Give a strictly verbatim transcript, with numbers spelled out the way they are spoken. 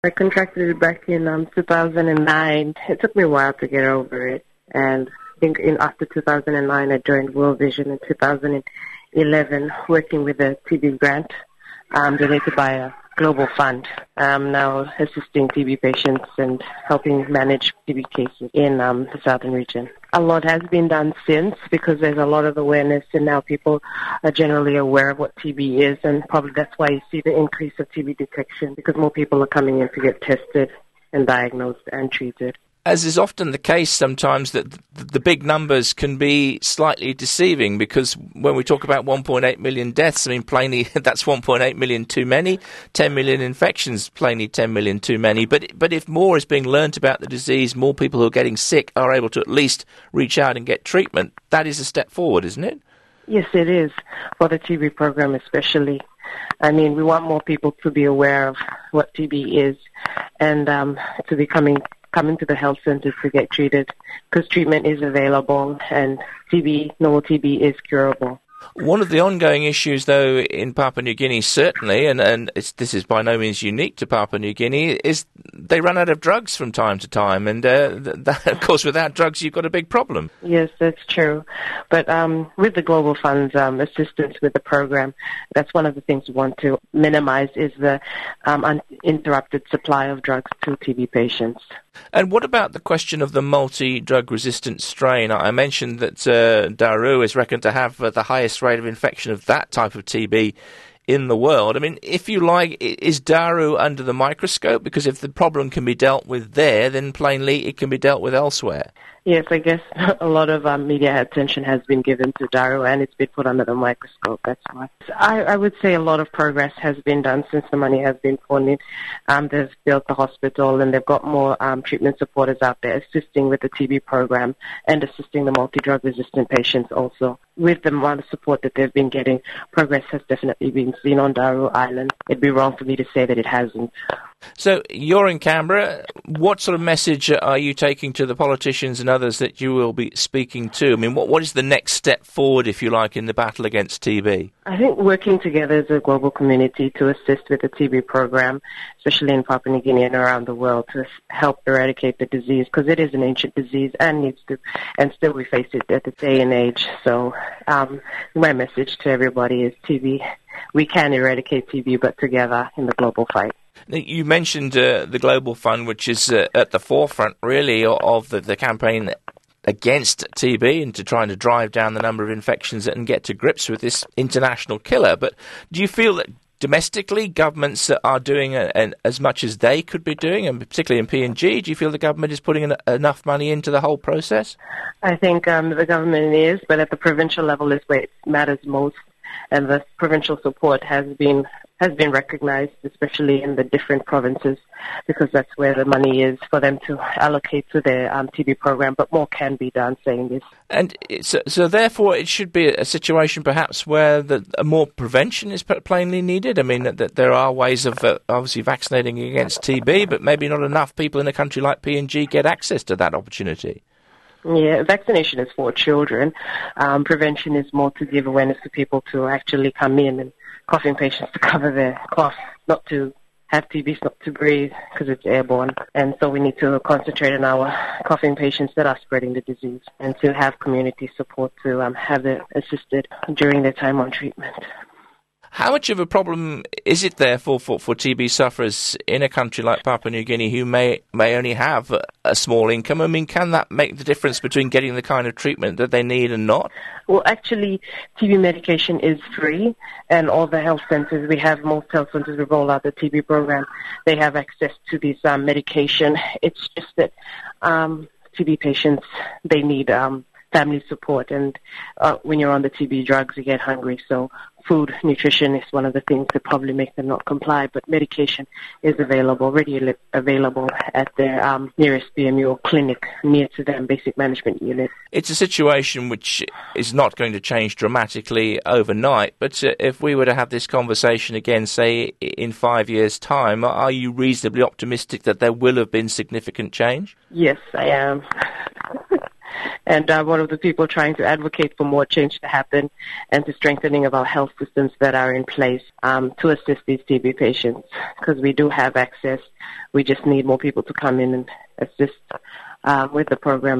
I contracted it back in um, two thousand nine. It took me a while to get over it. And I think in after two thousand nine, I joined World Vision in two thousand eleven, working with a T B grant um, donated by a global fund. I'm now assisting T B patients and helping manage T B cases in um, the southern region. A lot has been done since because there's a lot of awareness, and now people are generally aware of what T B is, and probably that's why you see the increase of T B detection, because more people are coming in to get tested and diagnosed and treated. As is often the case sometimes, that the big numbers can be slightly deceiving, because when we talk about one point eight million deaths, I mean, plainly, that's one point eight million too many. ten million infections, plainly ten million too many. But but if more is being learnt about the disease, more people who are getting sick are able to at least reach out and get treatment, that is a step forward, isn't it? Yes, it is, for the T B program especially. I mean, we want more people to be aware of what T B is and um, to be coming coming to the health centers to get treated, because treatment is available and T B, normal T B is curable. One of the ongoing issues, though, in Papua New Guinea, certainly, and, and it's, this is by no means unique to Papua New Guinea, is they run out of drugs from time to time. And, uh, that, of course, without drugs, you've got a big problem. Yes, that's true. But um, with the Global Fund's um, assistance with the program, that's one of the things we want to minimize is the um, uninterrupted supply of drugs to T B patients. And what about the question of the multi-drug resistant strain? I mentioned that uh, Daru is reckoned to have uh, the highest rate of infection of that type of T B in the world. I mean, if you like, is Daru under the microscope? Because if the problem can be dealt with there, then plainly it can be dealt with elsewhere. Yes, I guess a lot of um, media attention has been given to Daru, and it's been put under the microscope, that's why. I, I would say a lot of progress has been done since the money has been poured in. Um, they've built the hospital, and they've got more um, treatment supporters out there assisting with the T B program and assisting the multi-drug resistant patients also. With the amount of support that they've been getting, progress has definitely been seen on Daru Island. It'd be wrong for me to say that it hasn't. So you're in Canberra. What sort of message are you taking to the politicians and others that you will be speaking to? I mean, what what is the next step forward, if you like, in the battle against T B? I think working together as a global community to assist with the T B program, especially in Papua New Guinea and around the world, to help eradicate the disease, because it is an ancient disease and needs to, and still we face it at this day and age. So um, my message to everybody is T B. We can eradicate T B, but together in the global fight. You mentioned uh, the Global Fund, which is uh, at the forefront, really, of the, the campaign against T B and to trying to drive down the number of infections and get to grips with this international killer. But do you feel that domestically governments are doing a, an, as much as they could be doing, and particularly in P N G? Do you feel the government is putting an, enough money into the whole process? I think um, the government is, but at the provincial level is where it matters most. And the provincial support has been has been recognized, especially in the different provinces, because that's where the money is for them to allocate to their um, T B program. But more can be done, saying this. And so, so therefore, it should be a situation perhaps where the, a more prevention is plainly needed. I mean, that, that there are ways of uh, obviously vaccinating against T B, but maybe not enough people in a country like P N G get access to that opportunity. Yeah, vaccination is for children. Um, prevention is more to give awareness to people to actually come in, and coughing patients to cover their cough, not to have T B, not to breathe because it's airborne. And so we need to concentrate on our coughing patients that are spreading the disease, and to have community support to um, have them assisted during their time on treatment. How much of a problem is it, therefore, for, for T B sufferers in a country like Papua New Guinea who may may only have a, a small income? I mean, can that make the difference between getting the kind of treatment that they need and not? Well, actually, T B medication is free, and all the health centers, we have most health centers who roll out the T B program, they have access to this um, medication. It's just that um, T B patients, they need um, family support, and uh, when you're on the T B drugs, you get hungry, so food, nutrition is one of the things that probably make them not comply, but medication is available, readily available at their um, nearest B M U or clinic near to them, basic management unit. It's a situation which is not going to change dramatically overnight, but uh, if we were to have this conversation again, say, in five years' time, are you reasonably optimistic that there will have been significant change? Yes, I am. and I'm one of the people trying to advocate for more change to happen and to strengthening of our health systems that are in place um, to assist these T B patients, because we do have access. We just need more people to come in and assist uh, with the program.